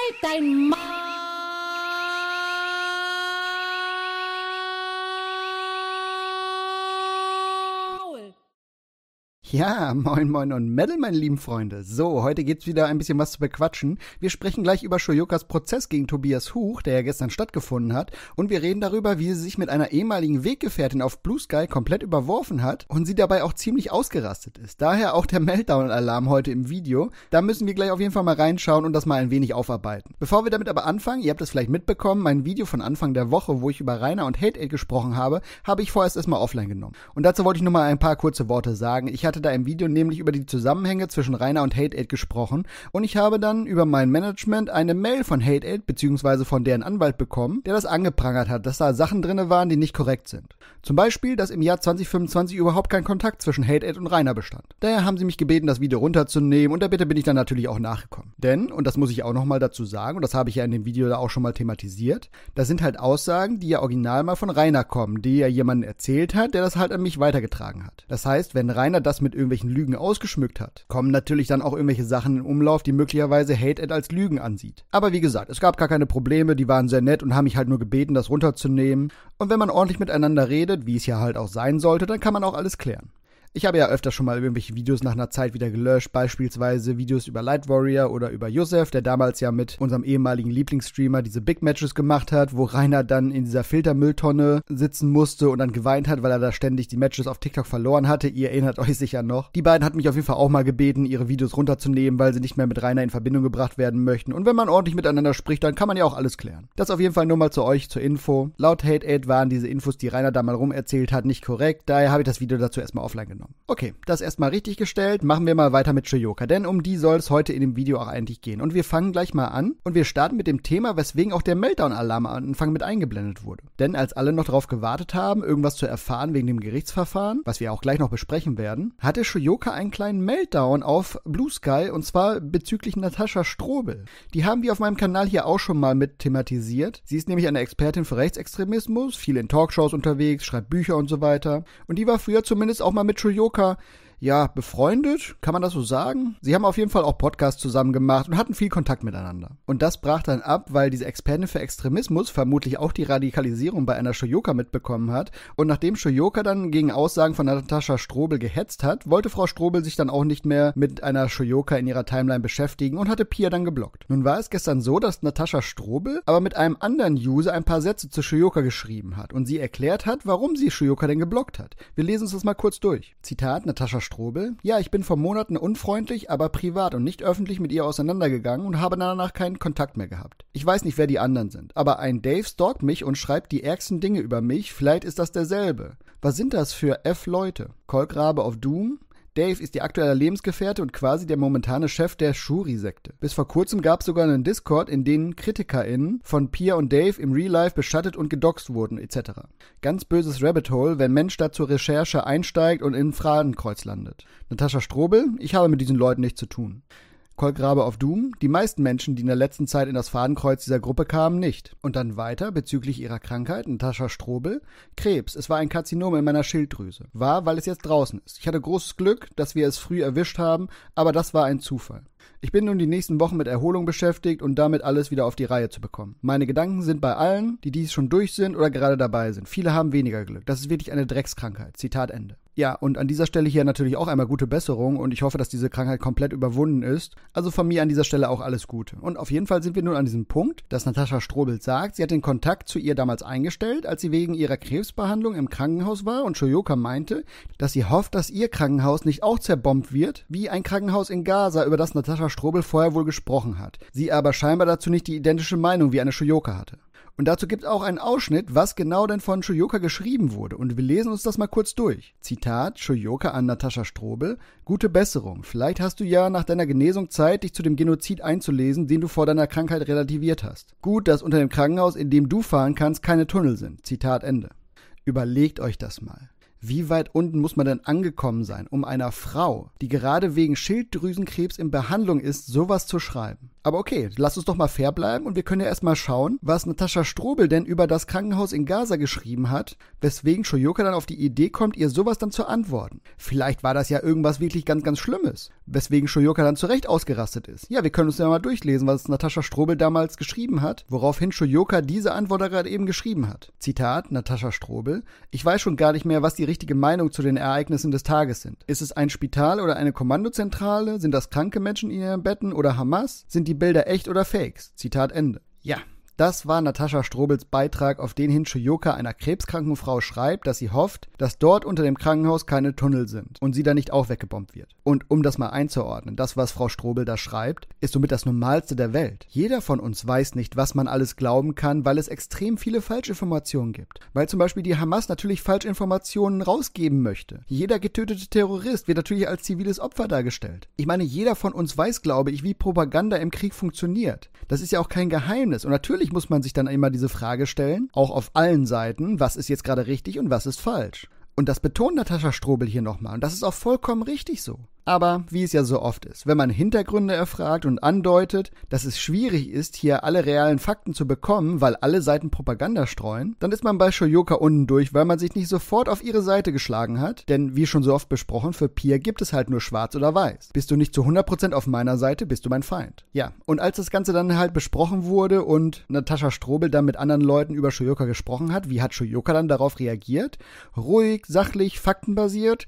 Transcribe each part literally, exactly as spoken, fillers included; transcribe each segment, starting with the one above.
Halt dein Maul! Ja, moin moin und Metal, meine lieben Freunde. So, heute gibt's wieder ein bisschen was zu bequatschen. Wir sprechen gleich über Shoyokas Prozess gegen Tobias Huch, der ja gestern stattgefunden hat. Und wir reden darüber, wie sie sich mit einer ehemaligen Weggefährtin auf Blue Sky komplett überworfen hat und sie dabei auch ziemlich ausgerastet ist. Daher auch der Meltdown-Alarm heute im Video. Da müssen wir gleich auf jeden Fall mal reinschauen und das mal ein wenig aufarbeiten. Bevor wir damit aber anfangen, ihr habt es vielleicht mitbekommen, mein Video von Anfang der Woche, wo ich über Rainer und Hate-Aid gesprochen habe, habe ich vorerst erstmal offline genommen. Und dazu wollte ich nur mal ein paar kurze Worte sagen. Ich hatte da im Video nämlich über die Zusammenhänge zwischen Rainer und Hate-Aid gesprochen und ich habe dann über mein Management eine Mail von Hate-Aid bzw. von deren Anwalt bekommen, der das angeprangert hat, dass da Sachen drin waren, die nicht korrekt sind. Zum Beispiel, dass im Jahr zwanzig fünfundzwanzig überhaupt kein Kontakt zwischen Hate-Aid und Rainer bestand. Daher haben sie mich gebeten, das Video runterzunehmen und der Bitte bin ich dann natürlich auch nachgekommen. Denn, und das muss ich auch nochmal dazu sagen, und das habe ich ja in dem Video da auch schon mal thematisiert, das sind halt Aussagen, die ja original mal von Rainer kommen, die ja jemandem erzählt hat, der das halt an mich weitergetragen hat. Das heißt, wenn Rainer das mit irgendwelchen Lügen ausgeschmückt hat, kommen natürlich dann auch irgendwelche Sachen in Umlauf, die möglicherweise Hate-Aid als Lügen ansieht. Aber wie gesagt, es gab gar keine Probleme, die waren sehr nett und haben mich halt nur gebeten, das runterzunehmen. Und wenn man ordentlich miteinander redet, wie es ja halt auch sein sollte, dann kann man auch alles klären. Ich habe ja öfter schon mal irgendwelche Videos nach einer Zeit wieder gelöscht, beispielsweise Videos über Light Warrior oder über Yusef, der damals ja mit unserem ehemaligen Lieblingsstreamer diese Big Matches gemacht hat, wo Rainer dann in dieser Filtermülltonne sitzen musste und dann geweint hat, weil er da ständig die Matches auf TikTok verloren hatte. Ihr erinnert euch sicher noch. Die beiden hatten mich auf jeden Fall auch mal gebeten, ihre Videos runterzunehmen, weil sie nicht mehr mit Rainer in Verbindung gebracht werden möchten. Und wenn man ordentlich miteinander spricht, dann kann man ja auch alles klären. Das auf jeden Fall nur mal zu euch zur Info. Laut Hate-Aid waren diese Infos, die Rainer da mal rumerzählt hat, nicht korrekt. Daher habe ich das Video dazu erstmal offline genommen. Okay, das erstmal richtig gestellt, machen wir mal weiter mit Shoyoka, denn um die soll es heute in dem Video auch eigentlich gehen. Und wir fangen gleich mal an und wir starten mit dem Thema, weswegen auch der Meltdown-Alarm am Anfang mit eingeblendet wurde. Denn als alle noch darauf gewartet haben, irgendwas zu erfahren wegen dem Gerichtsverfahren, was wir auch gleich noch besprechen werden, hatte Shoyoka einen kleinen Meltdown auf Blue Sky und zwar bezüglich Natascha Strobel. Die haben wir auf meinem Kanal hier auch schon mal mit thematisiert. Sie ist nämlich eine Expertin für Rechtsextremismus, viel in Talkshows unterwegs, schreibt Bücher und so weiter. Und die war früher zumindest auch mal mit Shoyoka ja, befreundet, kann man das so sagen? Sie haben auf jeden Fall auch Podcasts zusammen gemacht und hatten viel Kontakt miteinander. Und das brach dann ab, weil diese Expertin für Extremismus vermutlich auch die Radikalisierung bei einer Shoyoka mitbekommen hat. Und nachdem Shoyoka dann gegen Aussagen von Natascha Strobel gehetzt hat, wollte Frau Strobel sich dann auch nicht mehr mit einer Shoyoka in ihrer Timeline beschäftigen und hatte Pia dann geblockt. Nun war es gestern so, dass Natascha Strobel aber mit einem anderen User ein paar Sätze zu Shoyoka geschrieben hat und sie erklärt hat, warum sie Shoyoka denn geblockt hat. Wir lesen uns das mal kurz durch. Zitat Natascha Strobel: Ja, ich bin vor Monaten unfreundlich, aber privat und nicht öffentlich mit ihr auseinandergegangen und habe danach keinen Kontakt mehr gehabt. Ich weiß nicht, wer die anderen sind, aber ein Dave stalkt mich und schreibt die ärgsten Dinge über mich, vielleicht ist das derselbe. Was sind das für F-Leute? Kolkrabe of Doom? Dave ist ihr aktueller Lebensgefährte und quasi der momentane Chef der Shuri-Sekte. Bis vor kurzem gab es sogar einen Discord, in dem KritikerInnen von Pia und Dave im Real Life beschattet und gedoxt wurden, et cetera. Ganz böses Rabbit Hole, wenn Mensch da zur Recherche einsteigt und in Fadenkreuz landet. Natascha Strobel: Ich habe mit diesen Leuten nichts zu tun. Kolkrabe of Doom: Die meisten Menschen, die in der letzten Zeit in das Fadenkreuz dieser Gruppe kamen, nicht. Und dann weiter bezüglich ihrer Krankheit, Natascha Strobel: Krebs, es war ein Karzinom in meiner Schilddrüse. War, weil es jetzt draußen ist. Ich hatte großes Glück, dass wir es früh erwischt haben, aber das war ein Zufall. Ich bin nun die nächsten Wochen mit Erholung beschäftigt und damit alles wieder auf die Reihe zu bekommen. Meine Gedanken sind bei allen, die dies schon durch sind oder gerade dabei sind. Viele haben weniger Glück. Das ist wirklich eine Dreckskrankheit. Zitat Ende. Ja, und an dieser Stelle hier natürlich auch einmal gute Besserung und ich hoffe, dass diese Krankheit komplett überwunden ist. Also von mir an dieser Stelle auch alles Gute. Und auf jeden Fall sind wir nun an diesem Punkt, dass Natascha Strobel sagt, sie hat den Kontakt zu ihr damals eingestellt, als sie wegen ihrer Krebsbehandlung im Krankenhaus war und Shoyoka meinte, dass sie hofft, dass ihr Krankenhaus nicht auch zerbombt wird, wie ein Krankenhaus in Gaza, über das Natascha Strobel vorher wohl gesprochen hat. Sie aber scheinbar dazu nicht die identische Meinung wie eine Shoyoka hatte. Und dazu gibt es auch einen Ausschnitt, was genau denn von Shoyoka geschrieben wurde. Und wir lesen uns das mal kurz durch. Zitat Shoyoka an Natascha Strobel: Gute Besserung. Vielleicht hast du ja nach deiner Genesung Zeit, dich zu dem Genozid einzulesen, den du vor deiner Krankheit relativiert hast. Gut, dass unter dem Krankenhaus, in dem du fahren kannst, keine Tunnel sind. Zitat Ende. Überlegt euch das mal. Wie weit unten muss man denn angekommen sein, um einer Frau, die gerade wegen Schilddrüsenkrebs in Behandlung ist, sowas zu schreiben? Aber okay, lass uns doch mal fair bleiben und wir können ja erstmal schauen, was Natascha Strobel denn über das Krankenhaus in Gaza geschrieben hat, weswegen Shoyoka dann auf die Idee kommt, ihr sowas dann zu antworten. Vielleicht war das ja irgendwas wirklich ganz, ganz Schlimmes, weswegen Shoyoka dann zu Recht ausgerastet ist. Ja, wir können uns ja mal durchlesen, was Natascha Strobel damals geschrieben hat, woraufhin Shoyoka diese Antwort gerade eben geschrieben hat. Zitat, Natascha Strobel: Ich weiß schon gar nicht mehr, was die richtige Meinung zu den Ereignissen des Tages sind. Ist es ein Spital oder eine Kommandozentrale? Sind das kranke Menschen in ihren Betten oder Hamas? Sind die Bilder echt oder Fakes? Zitat Ende. Ja. Das war Natascha Strobels Beitrag, auf den hin Shoyoka einer krebskranken Frau schreibt, dass sie hofft, dass dort unter dem Krankenhaus keine Tunnel sind und sie da nicht auch weggebombt wird. Und um das mal einzuordnen, das, was Frau Strobel da schreibt, ist somit das Normalste der Welt. Jeder von uns weiß nicht, was man alles glauben kann, weil es extrem viele Falschinformationen gibt. Weil zum Beispiel die Hamas natürlich Falschinformationen rausgeben möchte. Jeder getötete Terrorist wird natürlich als ziviles Opfer dargestellt. Ich meine, jeder von uns weiß, glaube ich, wie Propaganda im Krieg funktioniert. Das ist ja auch kein Geheimnis. Und natürlich muss man sich dann immer diese Frage stellen, auch auf allen Seiten, was ist jetzt gerade richtig und was ist falsch. Und das betont Natascha Strobel hier nochmal. Und das ist auch vollkommen richtig so. Aber wie es ja so oft ist, wenn man Hintergründe erfragt und andeutet, dass es schwierig ist, hier alle realen Fakten zu bekommen, weil alle Seiten Propaganda streuen, dann ist man bei Shoyoka unten durch, weil man sich nicht sofort auf ihre Seite geschlagen hat. Denn wie schon so oft besprochen, für Pia gibt es halt nur schwarz oder weiß. Bist du nicht zu hundert Prozent auf meiner Seite, bist du mein Feind. Ja, und als das Ganze dann halt besprochen wurde und Natascha Strobel dann mit anderen Leuten über Shoyoka gesprochen hat, wie hat Shoyoka dann darauf reagiert? Ruhig, sachlich, faktenbasiert?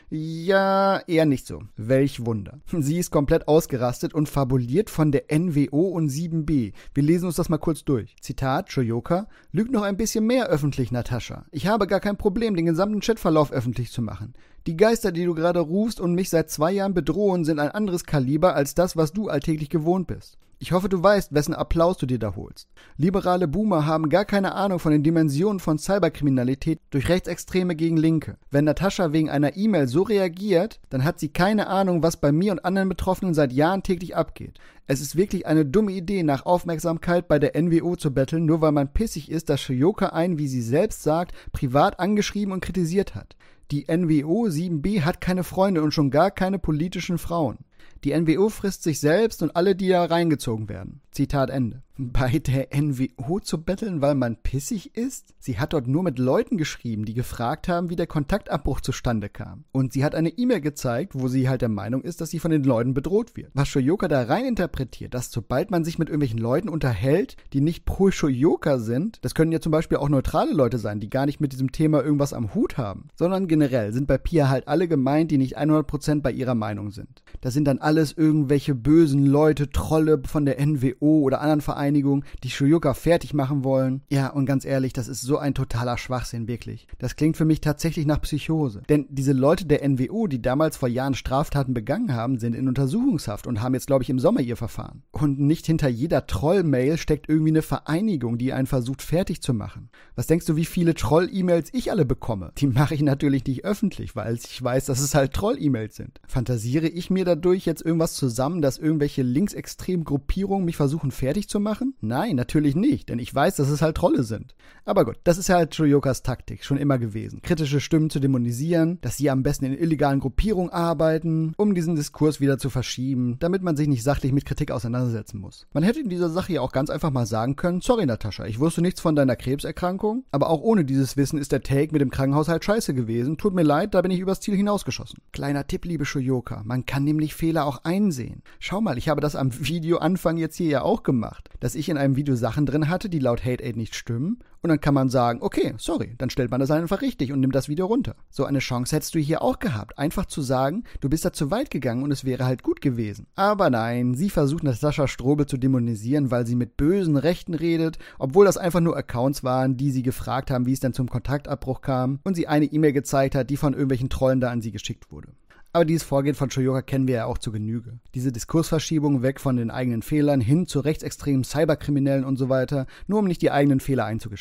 Ja, eher nicht so. Welch Wunder. Sie ist komplett ausgerastet und fabuliert von der N W O und sieben B. Wir lesen uns das mal kurz durch. Zitat, Shoyoka: Lüg noch ein bisschen mehr öffentlich, Natascha. Ich habe gar kein Problem, den gesamten Chatverlauf öffentlich zu machen. Die Geister, die du gerade rufst und mich seit zwei Jahren bedrohen, sind ein anderes Kaliber als das, was du alltäglich gewohnt bist. Ich hoffe, du weißt, wessen Applaus du dir da holst. Liberale Boomer haben gar keine Ahnung von den Dimensionen von Cyberkriminalität durch Rechtsextreme gegen Linke. Wenn Natascha wegen einer E-Mail so reagiert, dann hat sie keine Ahnung, was bei mir und anderen Betroffenen seit Jahren täglich abgeht. Es ist wirklich eine dumme Idee, nach Aufmerksamkeit bei der N W O zu betteln, nur weil man pissig ist, dass Shoyoka einen, wie sie selbst sagt, privat angeschrieben und kritisiert hat. Die N W O sieben B hat keine Freunde und schon gar keine politischen Frauen. Die N W O frisst sich selbst und alle, die da reingezogen werden. Zitat Ende. Bei der N W O zu betteln, weil man pissig ist? Sie hat dort nur mit Leuten geschrieben, die gefragt haben, wie der Kontaktabbruch zustande kam. Und sie hat eine E-Mail gezeigt, wo sie halt der Meinung ist, dass sie von den Leuten bedroht wird. Was Shoyoka da rein interpretiert, dass sobald man sich mit irgendwelchen Leuten unterhält, die nicht pro Shoyoka sind, das können ja zum Beispiel auch neutrale Leute sein, die gar nicht mit diesem Thema irgendwas am Hut haben, sondern generell sind bei Pia halt alle gemeint, die nicht hundert Prozent bei ihrer Meinung sind. Das sind dann alles irgendwelche bösen Leute, Trolle von der N W O oder anderen Vereinigungen, die Shoyoka fertig machen wollen. Ja, und ganz ehrlich, das ist so ein totaler Schwachsinn, wirklich. Das klingt für mich tatsächlich nach Psychose. Denn diese Leute der N W O, die damals vor Jahren Straftaten begangen haben, sind in Untersuchungshaft und haben jetzt, glaube ich, im Sommer ihr Verfahren. Und nicht hinter jeder Troll-Mail steckt irgendwie eine Vereinigung, die einen versucht, fertig zu machen. Was denkst du, wie viele Troll-E-Mails ich alle bekomme? Die mache ich natürlich nicht öffentlich, weil ich weiß, dass es halt Troll-E-Mails sind. Fantasiere ich mir dadurch jetzt irgendwas zusammen, dass irgendwelche linksextremen Gruppierungen mich versuchen, fertig zu machen? Nein, natürlich nicht, denn ich weiß, dass es halt Trolle sind. Aber gut, das ist ja halt Shoyokas Taktik, schon immer gewesen. Kritische Stimmen zu dämonisieren, dass sie am besten in illegalen Gruppierungen arbeiten, um diesen Diskurs wieder zu verschieben, damit man sich nicht sachlich mit Kritik auseinandersetzen muss. Man hätte in dieser Sache ja auch ganz einfach mal sagen können, sorry Natascha, ich wusste nichts von deiner Krebserkrankung, aber auch ohne dieses Wissen ist der Take mit dem Krankenhaus halt scheiße gewesen, tut mir leid, da bin ich übers Ziel hinausgeschossen. Kleiner Tipp, liebe Shoyoka, man kann nämlich Fehler auch einsehen. Schau mal, ich habe das am Videoanfang jetzt hier ja auch gemacht, dass ich in einem Video Sachen drin hatte, die laut Hate Aid nicht stimmen. Und dann kann man sagen, okay, sorry, dann stellt man das einfach richtig und nimmt das Video runter. So eine Chance hättest du hier auch gehabt, einfach zu sagen, du bist da zu weit gegangen und es wäre halt gut gewesen. Aber nein, sie versucht Natascha Strobel zu dämonisieren, weil sie mit bösen Rechten redet, obwohl das einfach nur Accounts waren, die sie gefragt haben, wie es denn zum Kontaktabbruch kam und sie eine E-Mail gezeigt hat, die von irgendwelchen Trollen da an sie geschickt wurde. Aber dieses Vorgehen von Shoyoka kennen wir ja auch zu Genüge. Diese Diskursverschiebung weg von den eigenen Fehlern hin zu rechtsextremen Cyberkriminellen und so weiter, nur um nicht die eigenen Fehler einzugestehen.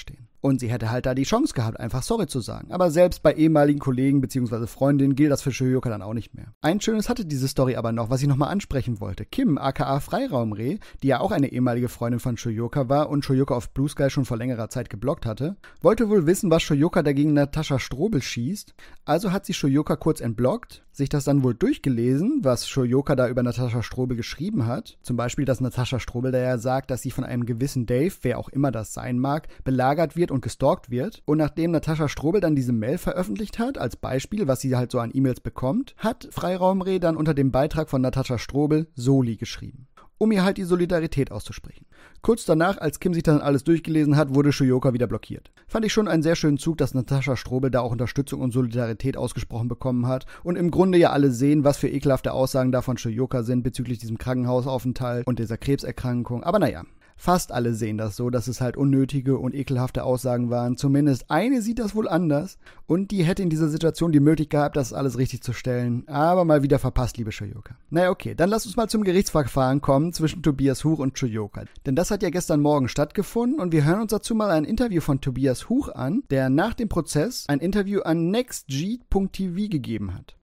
Und sie hätte halt da die Chance gehabt, einfach sorry zu sagen. Aber selbst bei ehemaligen Kollegen bzw. Freundinnen gilt das für Shoyoka dann auch nicht mehr. Ein schönes hatte diese Story aber noch, was ich nochmal ansprechen wollte. Kim, aka Freiraumreh, die ja auch eine ehemalige Freundin von Shoyoka war und Shoyoka auf Blue Sky schon vor längerer Zeit geblockt hatte, wollte wohl wissen, was Shoyoka dagegen Natascha Strobel schießt. Also hat sie Shoyoka kurz entblockt, sich das dann wohl durchgelesen, was Shoyoka da über Natascha Strobel geschrieben hat. Zum Beispiel, dass Natascha Strobel da ja sagt, dass sie von einem gewissen Dave, wer auch immer das sein mag, belagert wird und gestalkt wird. Und nachdem Natascha Strobel dann diese Mail veröffentlicht hat, als Beispiel, was sie halt so an E-Mails bekommt, hat Freiraumreh dann unter dem Beitrag von Natascha Strobel Soli geschrieben, um ihr halt die Solidarität auszusprechen. Kurz danach, als Kim sich dann alles durchgelesen hat, wurde Shoyoka wieder blockiert. Fand ich schon einen sehr schönen Zug, dass Natascha Strobel da auch Unterstützung und Solidarität ausgesprochen bekommen hat und im Grunde ja alle sehen, was für ekelhafte Aussagen da von Shoyoka sind bezüglich diesem Krankenhausaufenthalt und dieser Krebserkrankung. Aber naja, fast alle sehen das so, dass es halt unnötige und ekelhafte Aussagen waren. Zumindest eine sieht das wohl anders und die hätte in dieser Situation die Möglichkeit gehabt, das alles richtig zu stellen. Aber mal wieder verpasst, liebe Shoyoka. Naja, okay, dann lasst uns mal zum Gerichtsverfahren kommen zwischen Tobias Huch und Shoyoka. Denn das hat ja gestern Morgen stattgefunden und wir hören uns dazu mal ein Interview von Tobias Huch an, der nach dem Prozess ein Interview an nextg punkt t v gegeben hat.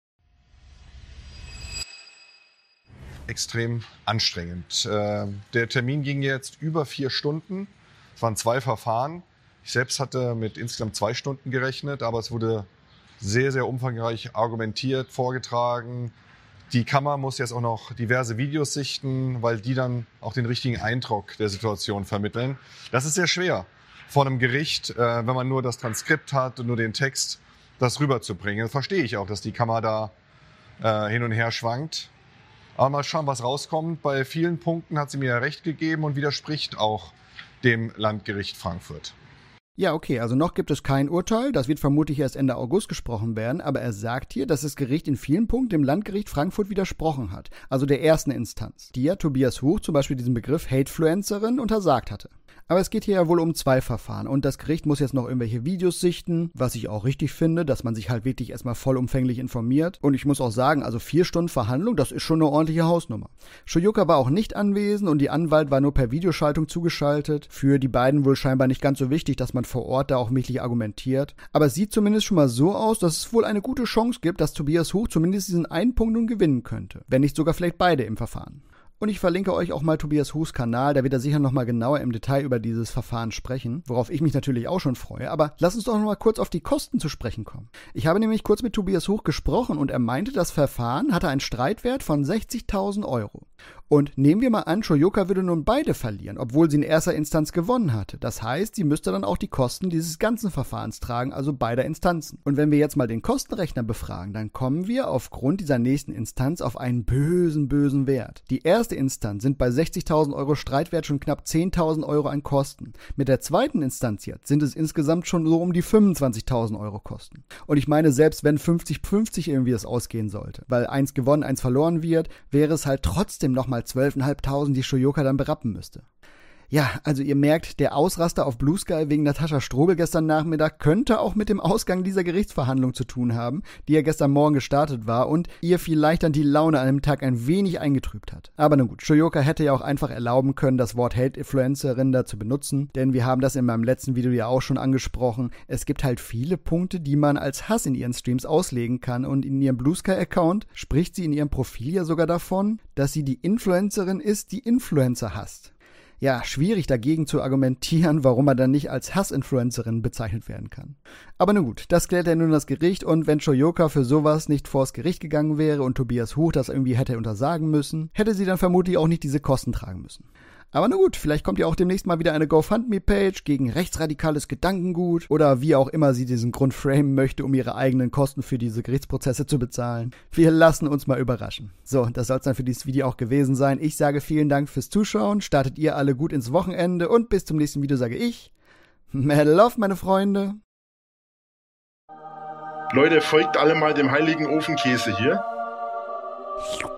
Extrem anstrengend. Der Termin ging jetzt über vier Stunden. Es waren zwei Verfahren. Ich selbst hatte mit insgesamt zwei Stunden gerechnet, aber es wurde sehr, sehr umfangreich argumentiert, vorgetragen. Die Kammer muss jetzt auch noch diverse Videos sichten, weil die dann auch den richtigen Eindruck der Situation vermitteln. Das ist sehr schwer vor einem Gericht, wenn man nur das Transkript hat und nur den Text, das rüberzubringen. Das verstehe ich auch, dass die Kammer da hin und her schwankt. Aber mal schauen, was rauskommt. Bei vielen Punkten hat sie mir ja recht gegeben und widerspricht auch dem Landgericht Frankfurt. Ja, okay, also noch gibt es kein Urteil. Das wird vermutlich erst Ende August gesprochen werden. Aber er sagt hier, dass das Gericht in vielen Punkten dem Landgericht Frankfurt widersprochen hat. Also der ersten Instanz, die ja Tobias Huch zum Beispiel diesen Begriff Hatefluencerin untersagt hatte. Aber es geht hier ja wohl um zwei Verfahren und das Gericht muss jetzt noch irgendwelche Videos sichten, was ich auch richtig finde, dass man sich halt wirklich erstmal vollumfänglich informiert. Und ich muss auch sagen, also vier Stunden Verhandlung, das ist schon eine ordentliche Hausnummer. Shoyoka war auch nicht anwesend und die Anwalt war nur per Videoschaltung zugeschaltet. Für die beiden wohl scheinbar nicht ganz so wichtig, dass man vor Ort da auch mächtig argumentiert. Aber es sieht zumindest schon mal so aus, dass es wohl eine gute Chance gibt, dass Tobias Huch zumindest diesen einen Punkt nun gewinnen könnte. Wenn nicht sogar vielleicht beide im Verfahren. Und ich verlinke euch auch mal Tobias Huchs Kanal, da wird er sicher nochmal genauer im Detail über dieses Verfahren sprechen, worauf ich mich natürlich auch schon freue. Aber lass uns doch nochmal kurz auf die Kosten zu sprechen kommen. Ich habe nämlich kurz mit Tobias Huch gesprochen und er meinte, das Verfahren hatte einen Streitwert von sechzigtausend Euro. Und nehmen wir mal an, Shoyoka würde nun beide verlieren, obwohl sie in erster Instanz gewonnen hatte. Das heißt, sie müsste dann auch die Kosten dieses ganzen Verfahrens tragen, also beider Instanzen. Und wenn wir jetzt mal den Kostenrechner befragen, dann kommen wir aufgrund dieser nächsten Instanz auf einen bösen, bösen Wert. Die erste Instanz sind bei sechzigtausend Euro Streitwert schon knapp zehntausend Euro an Kosten. Mit der zweiten Instanz jetzt sind es insgesamt schon so um die fünfundzwanzigtausend Euro Kosten. Und ich meine, selbst wenn fünfzig fünfzig irgendwie das ausgehen sollte, weil eins gewonnen, eins verloren wird, wäre es halt trotzdem nochmal zwölftausendfünfhundert, die Shoyoka dann berappen müsste. Ja, also ihr merkt, der Ausraster auf Blue Sky wegen Natascha Strobel gestern Nachmittag könnte auch mit dem Ausgang dieser Gerichtsverhandlung zu tun haben, die ja gestern Morgen gestartet war und ihr vielleicht dann die Laune an dem Tag ein wenig eingetrübt hat. Aber nun gut, Shoyoka hätte ja auch einfach erlauben können, das Wort Hate-Influencerin da zu benutzen, denn wir haben das in meinem letzten Video ja auch schon angesprochen. Es gibt halt viele Punkte, die man als Hass in ihren Streams auslegen kann und in ihrem Blue Sky-Account spricht sie in ihrem Profil ja sogar davon, dass sie die Influencerin ist, die Influencer hasst. Ja, schwierig dagegen zu argumentieren, warum man dann nicht als Hassinfluencerin bezeichnet werden kann. Aber nun gut, das klärt ja nun das Gericht und wenn Shoyoka für sowas nicht vors Gericht gegangen wäre und Tobias Huch das irgendwie hätte untersagen müssen, hätte sie dann vermutlich auch nicht diese Kosten tragen müssen. Aber na gut, vielleicht kommt ja auch demnächst mal wieder eine GoFundMe-Page gegen rechtsradikales Gedankengut oder wie auch immer sie diesen Grund framen möchte, um ihre eigenen Kosten für diese Gerichtsprozesse zu bezahlen. Wir lassen uns mal überraschen. So, das soll es dann für dieses Video auch gewesen sein. Ich sage vielen Dank fürs Zuschauen, startet ihr alle gut ins Wochenende und bis zum nächsten Video sage ich, Mad Love, meine Freunde. Leute, folgt alle mal dem heiligen Ofenkäse hier.